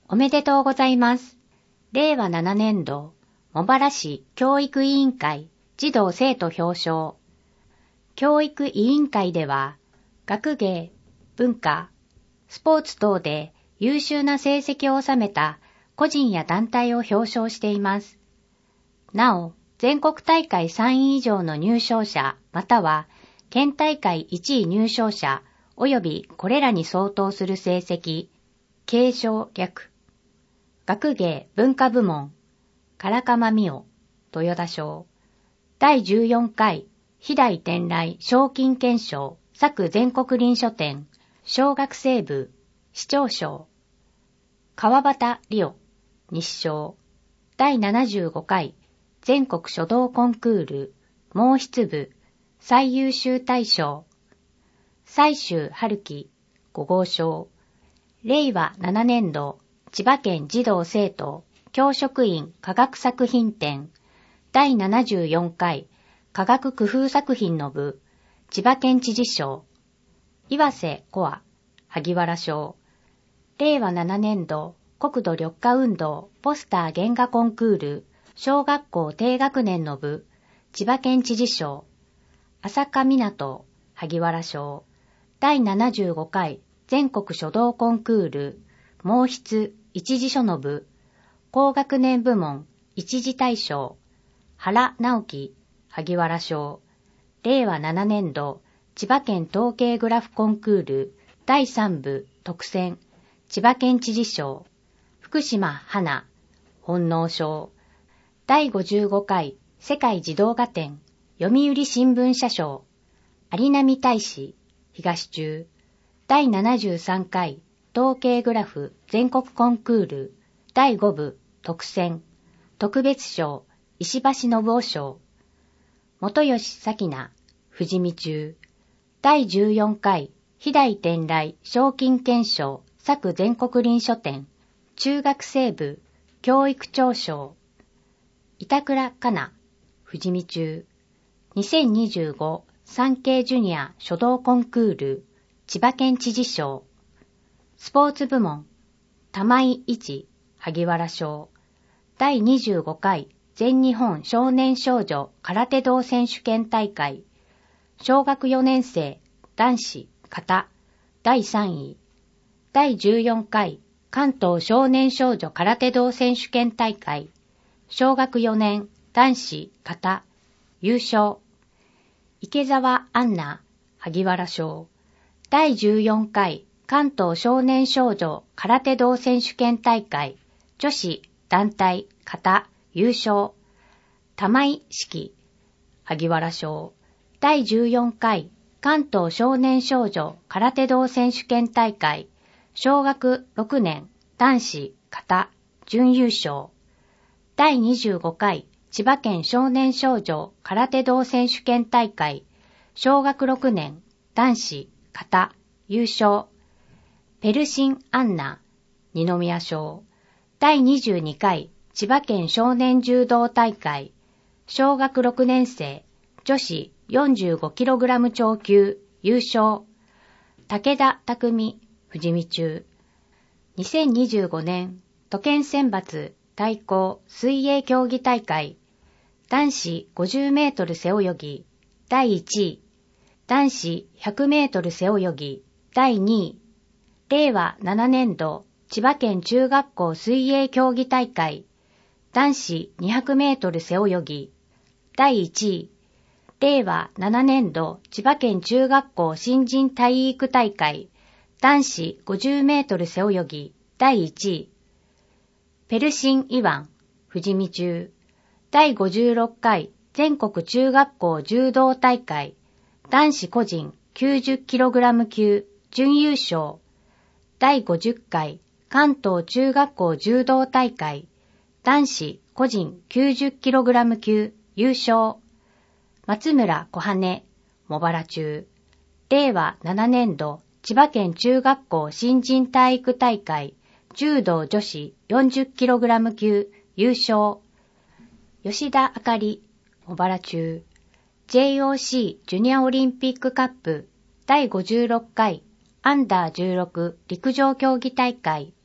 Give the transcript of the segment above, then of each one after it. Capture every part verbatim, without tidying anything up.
おめでとうございます。れいわななねんど、茂原市教育委員会児童生徒表彰。教育委員会では、学芸、文化、スポーツ等で優秀な成績を収めた個人や団体を表彰しています。なお、全国大会さんい以上の入賞者または県大会いちい入賞者及びこれらに相当する成績、継承略。学芸文化部門、唐鎌美代、豊田賞。だいじゅうよんかい、飛騨天来賞金顕彰、作全国臨書展、小学生部、市長賞。川端理央、日賞。だいななじゅうごかい、全国書道コンクール、毛筆部、最優秀大賞。最終春樹、ごごう賞。れいわななねんど、千葉県児童生徒教職員科学作品展だいななじゅうよんかい科学工夫作品の部千葉県知事賞。岩瀬コア萩原賞。れいわななねんど国土緑化運動ポスター原画コンクール小学校低学年の部千葉県知事賞。浅香湊萩原賞。だいななじゅうごかい全国書道コンクール毛筆一次書の部、高学年部門一次大賞、原直樹、萩原賞。れいわななねんど千葉県統計グラフコンクールだいさん部特選、千葉県知事賞、福島花、本能賞。だいごじゅうごかい世界児童画展、読売新聞社賞、有波大使、東中。だいななじゅうさんかい統計グラフ全国コンクールだいご部特選特別賞石橋信夫賞。元吉咲菜富士見中。だいじゅうよんかい飛騨天来賞金顕彰作全国臨書展中学生部教育長賞。板倉香奈富士見中。にせんにじゅうご産経ジュニア書道コンクール千葉県知事賞。スポーツ部門、玉井一、萩原賞。だいにじゅうごかい全日本少年少女空手道選手権大会。小学よねん生、男子、形、だいさんい。だいじゅうよんかい関東少年少女空手道選手権大会。小学よねん、男子、形、優勝。池澤アンナ、萩原賞。だいじゅうよんかい関東少年少女空手道選手権大会女子団体形優勝。玉井四季萩原賞。だいじゅうよんかい関東少年少女空手道選手権大会小学ろくねん男子形準優勝。だいにじゅうごかい千葉県少年少女空手道選手権大会小学ろくねん男子形優勝。ペルシンアンナ、二宮賞。だいにじゅうにかい千葉県少年柔道大会、小学ろくねん生、女子 よんじゅうごキログラム 超級、優勝。武田匠、富士見中。にせんにじゅうごねん都県選抜対抗水泳競技大会、男子ごじゅうメートル背泳ぎ、だいいちい。男子ひゃくメートル背泳ぎ、だいにい。れいわななねんど千葉県中学校水泳競技大会男子にひゃくメートル背泳ぎだいいちい。れいわななねんど千葉県中学校新人体育大会男子ごじゅうメートル背泳ぎだいいちい。ペルシンイワン富士見中。だいごじゅうろっかい全国中学校柔道大会男子個人 きゅうじゅっキログラム 級準優勝。だいごじゅっかい関東中学校柔道大会男子個人 きゅうじゅっキログラム 級優勝。松村小羽茂原中。れいわななねんど千葉県中学校新人体育大会柔道女子 よんじゅっキログラム 級優勝。吉田あかり茂原中。ジェイオーシー ジュニアオリンピックカップだいごじゅうろっかいアンダーじゅうろく陸上競技大会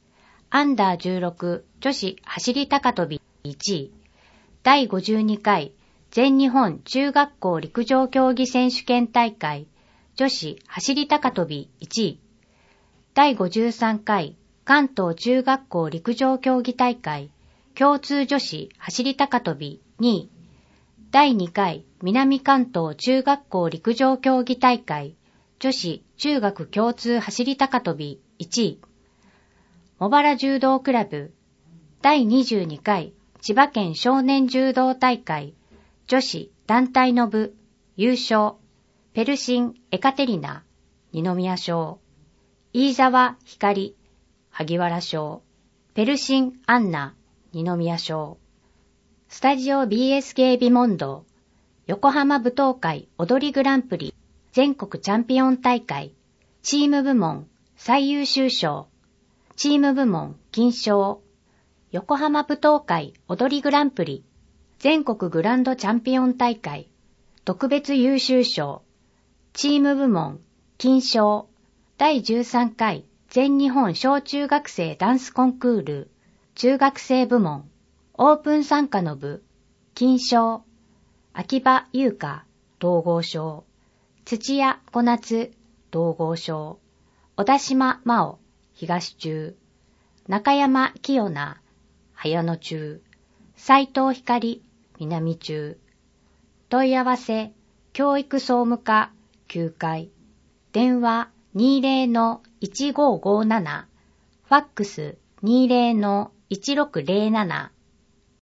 アンダーじゅうろく女子走り高跳びいちい、だいごじゅうにかい全日本中学校陸上競技選手権大会女子走り高跳びいちい、だいごじゅうさんかい関東中学校陸上競技大会共通女子走り高跳びにい、だいにかい南関東中学校陸上競技大会女子中学共通走り高跳びいちい、茂原柔道クラブだいにじゅうにかい千葉県少年柔道大会女子団体の部優勝ペルシン・エカテリナ二宮賞、飯沢光萩原賞、ペルシン・アンナ二宮賞、スタジオ ビーエスケー ビモンド横浜舞踏会踊りグランプリ全国チャンピオン大会チーム部門最優秀賞、チーム部門金賞、横浜舞踏会踊りグランプリ全国グランドチャンピオン大会特別優秀賞、チーム部門金賞、だいじゅうさんかい全日本小中学生ダンスコンクール中学生部門オープン参加の部金賞、秋葉優香統合賞、土屋小夏統合賞、小田島真央東中、中山清奈早野中、斉藤光南中、問い合わせ教育総務課きゅうかい、電話 にじゅうのいちごーごーなな、ファックス にじゅうのいちろくぜろなな